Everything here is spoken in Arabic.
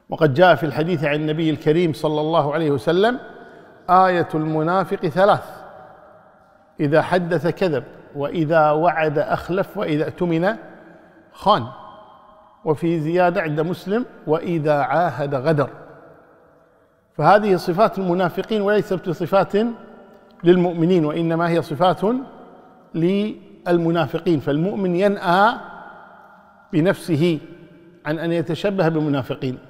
وقد جاء في الحديث عن النبي الكريم صلى الله عليه وسلم: آية المنافق ثلاث: إذا حدث كذب، وإذا وعد أخلف، وإذا اؤتمن خان. وفي زيادة عند مسلم: وإذا عاهد غدر. فهذه صفات المنافقين وليست صفات للمؤمنين، وإنما هي صفات للمنافقين. فالمؤمن ينأى بنفسه عن أن يتشبه بالمنافقين.